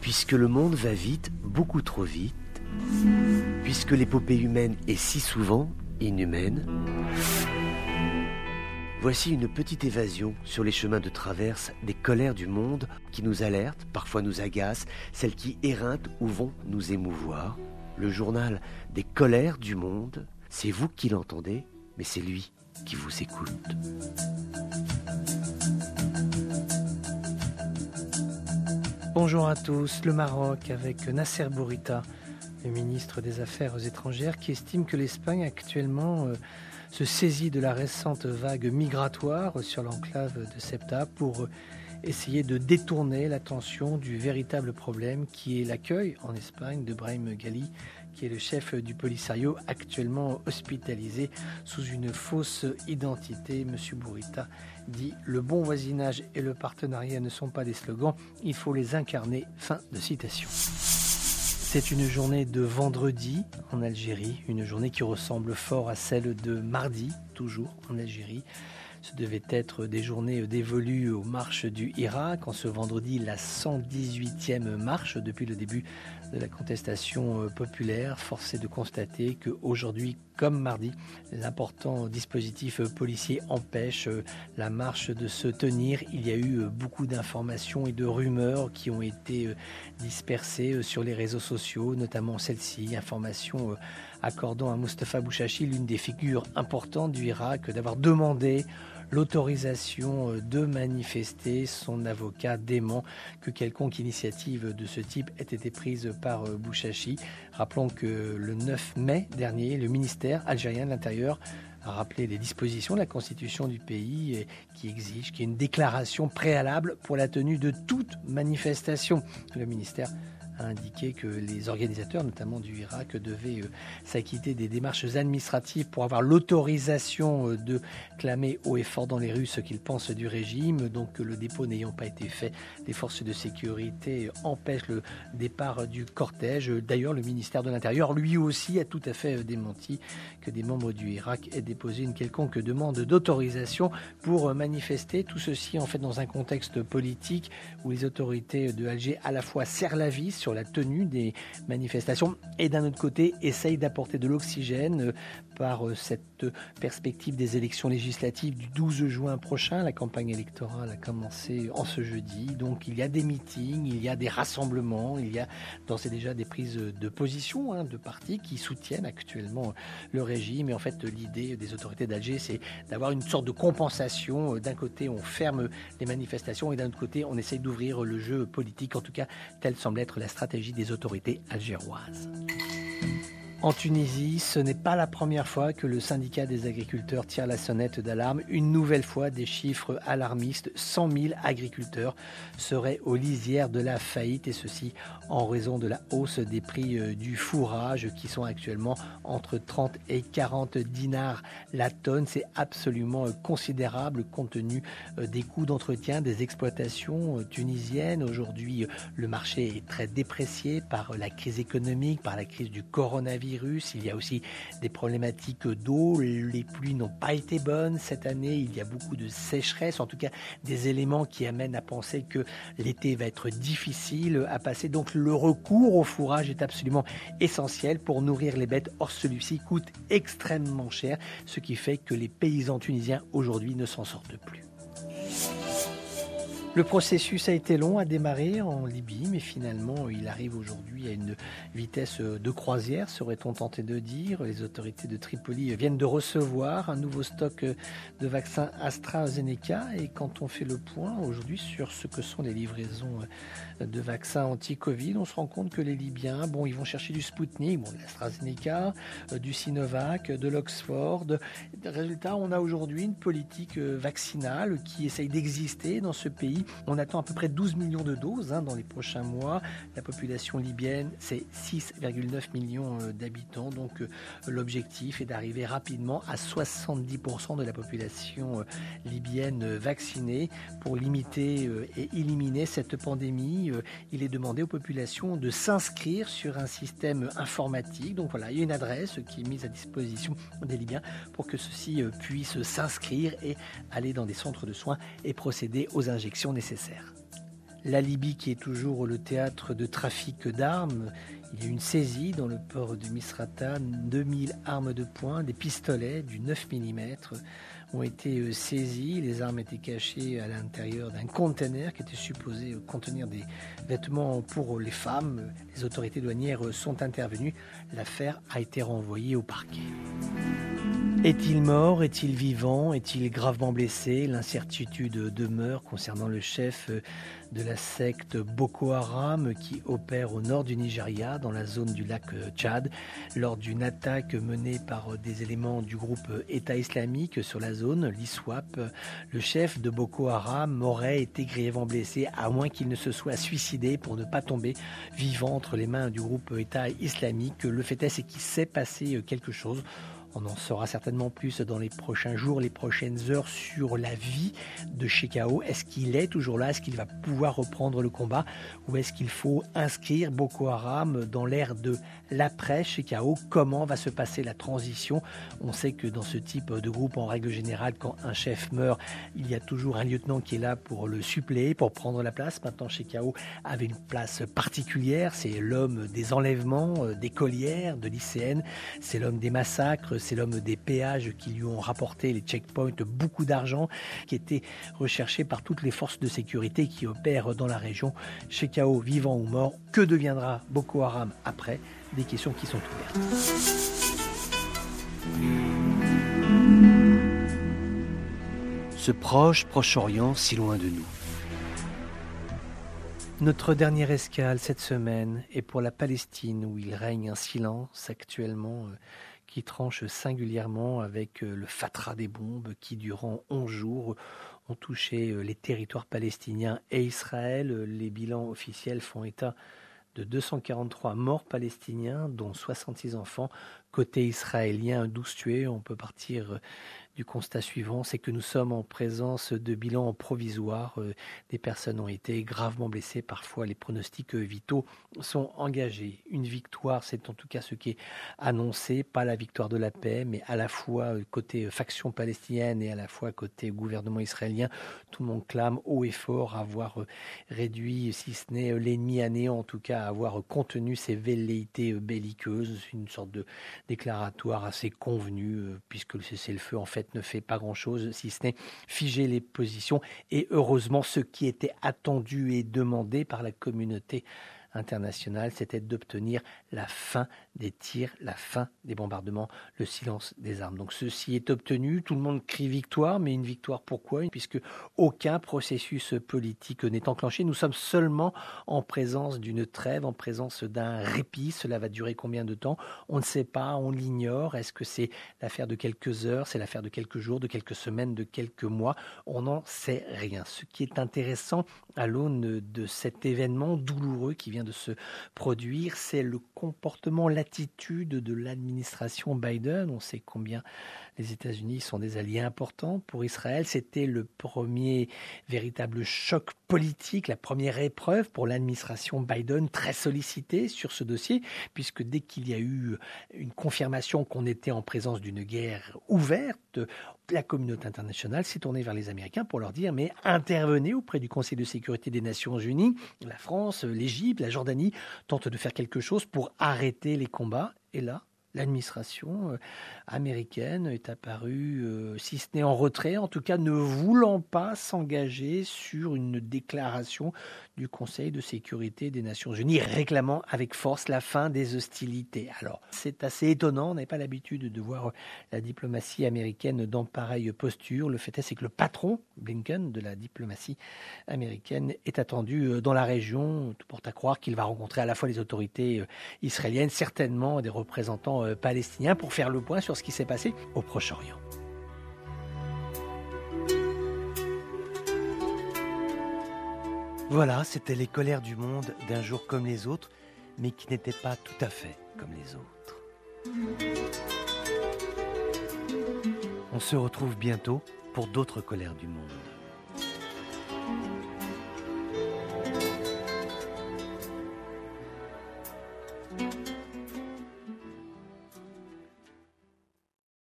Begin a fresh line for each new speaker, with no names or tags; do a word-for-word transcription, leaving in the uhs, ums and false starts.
Puisque le monde va vite, beaucoup trop vite, puisque l'épopée humaine est si souvent inhumaine, voici une petite évasion sur les chemins de traverse des colères du monde qui nous alertent, parfois nous agacent, celles qui éreintent ou vont nous émouvoir. Le journal des colères du monde, c'est vous qui l'entendez, mais c'est lui qui vous écoute.
Bonjour à tous. Le Maroc avec Nasser Bourita, le ministre des Affaires étrangères, qui estime que l'Espagne actuellement euh, se saisit de la récente vague migratoire sur l'enclave de Ceuta pour essayer de détourner l'attention du véritable problème qui est l'accueil en Espagne de Brahim Ghali, qui est le chef du Polisario actuellement hospitalisé sous une fausse identité. Monsieur Bourita dit « Le bon voisinage et le partenariat ne sont pas des slogans, il faut les incarner ». Fin de citation. C'est une journée de vendredi en Algérie, une journée qui ressemble fort à celle de mardi, toujours en Algérie. Ce devait être des journées dévolues aux marches du Irak. En ce vendredi, la cent dix-huitième marche depuis le début de la contestation populaire. Force est de constater qu'aujourd'hui, comme mardi, l'important dispositif policier empêche la marche de se tenir. Il y a eu beaucoup d'informations et de rumeurs qui ont été dispersées sur les réseaux sociaux, notamment celle-ci, information accordant à Mustapha Bouchachi, l'une des figures importantes du Irak, d'avoir demandé l'autorisation de manifester. Son avocat dément que quelconque initiative de ce type ait été prise par Bouchachi. Rappelons que le neuf mai dernier, le ministère algérien de l'Intérieur a rappelé les dispositions de la constitution du pays qui exige qu'il y ait une déclaration préalable pour la tenue de toute manifestation. Le ministère a indiqué que les organisateurs, notamment du Irak, devaient euh, s'acquitter des démarches administratives pour avoir l'autorisation euh, de clamer haut et fort dans les rues ce qu'ils pensent du régime. Donc le dépôt n'ayant pas été fait, les forces de sécurité empêchent le départ du cortège. D'ailleurs, le ministère de l'Intérieur, lui aussi, a tout à fait démenti que des membres du Irak aient déposé une quelconque demande d'autorisation pour manifester. Tout ceci, en fait, dans un contexte politique où les autorités de Alger à la fois serrent la vis sur la tenue des manifestations et d'un autre côté essayent d'apporter de l'oxygène par cette perspective des élections législatives du douze juin prochain. La campagne électorale a commencé en ce jeudi, donc il y a des meetings, il y a des rassemblements, il y a d'ores et déjà des prises de position hein, de partis qui soutiennent actuellement le régime. Et en fait, l'idée des autorités d'Alger, c'est d'avoir une sorte de compensation. D'un côté, on ferme les manifestations et d'un autre côté, on essaye d'ouvrir le jeu politique. En tout cas, telle semble être la stratégie des autorités algéroises. En Tunisie, ce n'est pas la première fois que le syndicat des agriculteurs tire la sonnette d'alarme. Une nouvelle fois, des chiffres alarmistes. cent mille agriculteurs seraient aux lisières de la faillite et ceci en raison de la hausse des prix du fourrage qui sont actuellement entre trente et quarante dinars la tonne. C'est absolument considérable compte tenu des coûts d'entretien des exploitations tunisiennes. Aujourd'hui, le marché est très déprécié par la crise économique, par la crise du coronavirus. Il y a aussi des problématiques d'eau. Les pluies n'ont pas été bonnes cette année. Il y a beaucoup de sécheresse, en tout cas des éléments qui amènent à penser que l'été va être difficile à passer. Donc le recours au fourrage est absolument essentiel pour nourrir les bêtes. Or celui-ci coûte extrêmement cher, ce qui fait que les paysans tunisiens aujourd'hui ne s'en sortent plus. Le processus a été long à démarrer en Libye, mais finalement, il arrive aujourd'hui à une vitesse de croisière, serait-on tenté de dire. Les autorités de Tripoli viennent de recevoir un nouveau stock de vaccins AstraZeneca. Et quand on fait le point aujourd'hui sur ce que sont les livraisons de vaccins anti-Covid, on se rend compte que les Libyens, bon, ils vont chercher du Sputnik, bon, de l'AstraZeneca, du Sinovac, de l'Oxford. Résultat, on a aujourd'hui une politique vaccinale qui essaye d'exister dans ce pays. On attend à peu près douze millions de doses hein, dans les prochains mois. La population libyenne, c'est six virgule neuf millions d'habitants. Donc euh, l'objectif est d'arriver rapidement à soixante-dix pour cent de la population euh, libyenne vaccinée. Pour limiter euh, et éliminer cette pandémie, euh, il est demandé aux populations de s'inscrire sur un système informatique. Donc voilà, il y a une adresse qui est mise à disposition des Libyens pour que ceux-ci euh, puissent s'inscrire et aller dans des centres de soins et procéder aux injections nécessaires. La Libye qui est toujours le théâtre de trafic d'armes. Il y a eu une saisie dans le port de Misrata, deux mille armes de poing, des pistolets du neuf millimètres ont été saisis. Les armes étaient cachées à l'intérieur d'un conteneur qui était supposé contenir des vêtements pour les femmes. Les autorités douanières sont intervenues. L'affaire a été renvoyée au parquet. Est-il mort? Est-il vivant? Est-il gravement blessé? L'incertitude demeure concernant le chef de la secte Boko Haram qui opère au nord du Nigeria, dans la zone du lac Tchad, lors d'une attaque menée par des éléments du groupe État islamique sur la zone, l'I S W A P. Le chef de Boko Haram aurait été grièvement blessé, à moins qu'il ne se soit suicidé pour ne pas tomber vivant entre les mains du groupe État islamique. Le fait est, c'est qu'il s'est passé quelque chose. On en saura certainement plus dans les prochains jours, les prochaines heures sur la vie de Shekau. Est-ce qu'il est toujours là? Est-ce qu'il va pouvoir reprendre le combat? Ou est-ce qu'il faut inscrire Boko Haram dans l'ère de l'après-Shekau? Comment va se passer la transition? On sait que dans ce type de groupe, en règle générale, quand un chef meurt, il y a toujours un lieutenant qui est là pour le suppléer, pour prendre la place. Maintenant, Shekau avait une place particulière. C'est l'homme des enlèvements, des geôlières, de lycéennes. C'est l'homme des massacres. C'est l'homme des péages qui lui ont rapporté, les checkpoints, beaucoup d'argent, qui était recherché par toutes les forces de sécurité qui opèrent dans la région. Shekau, vivant ou mort, que deviendra Boko Haram après? Des questions qui sont ouvertes.
Ce proche, Proche-Orient, si loin de nous.
Notre dernière escale cette semaine est pour la Palestine, où il règne un silence actuellement euh, qui tranche singulièrement avec euh, le fatras des bombes qui, durant onze jours, ont touché euh, les territoires palestiniens et Israël. Les bilans officiels font état de deux cent quarante-trois morts palestiniens, dont soixante-six enfants. Côté israélien, douze tués. On peut partir du constat suivant, c'est que nous sommes en présence de bilans provisoires. Des personnes ont été gravement blessées. Parfois, les pronostics vitaux sont engagés. Une victoire, c'est en tout cas ce qui est annoncé. Pas la victoire de la paix, mais à la fois côté faction palestinienne et à la fois côté gouvernement israélien. Tout le monde clame haut et fort avoir réduit, si ce n'est l'ennemi à néant, en tout cas avoir contenu ses velléités belliqueuses. Une sorte de déclaratoire assez convenu, puisque le cessez-le-feu, en fait, ne fait pas grand-chose, si ce n'est figer les positions. Et heureusement, ce qui était attendu et demandé par la communauté internationale, c'était d'obtenir la fin des tirs, la fin des bombardements, le silence des armes. Donc ceci est obtenu, tout le monde crie victoire, mais une victoire pourquoi? Puisque aucun processus politique n'est enclenché. Nous sommes seulement en présence d'une trêve, en présence d'un répit. Cela va durer combien de temps? On ne sait pas, on l'ignore. Est-ce que c'est l'affaire de quelques heures, c'est l'affaire de quelques jours, de quelques semaines, de quelques mois? On n'en sait rien. Ce qui est intéressant à l'aune de cet événement douloureux qui vient de se produire, c'est le comportement, l'attitude de l'administration Biden. On sait combien les États-Unis sont des alliés importants pour Israël. C'était le premier véritable choc politique, la première épreuve pour l'administration Biden, très sollicitée sur ce dossier, puisque dès qu'il y a eu une confirmation qu'on était en présence d'une guerre ouverte, la communauté internationale s'est tournée vers les Américains pour leur dire « mais intervenez auprès du Conseil de sécurité des Nations Unies ». La France, l'Égypte, la Jordanie tentent de faire quelque chose pour arrêter les combats. Et là, l'administration américaine est apparue, euh, si ce n'est en retrait, en tout cas ne voulant pas s'engager sur une déclaration du Conseil de sécurité des Nations Unies réclamant avec force la fin des hostilités. Alors, c'est assez étonnant, on n'a pas l'habitude de voir la diplomatie américaine dans pareille posture. Le fait est, c'est que le patron, Blinken, de la diplomatie américaine est attendu dans la région. Tout porte à croire qu'il va rencontrer à la fois les autorités israéliennes, certainement des représentants palestiniens, pour faire le point sur ce qui s'est passé au Proche-Orient.
Voilà, c'était les colères du monde d'un jour comme les autres, mais qui n'étaient pas tout à fait comme les autres. On se retrouve bientôt pour d'autres colères du monde.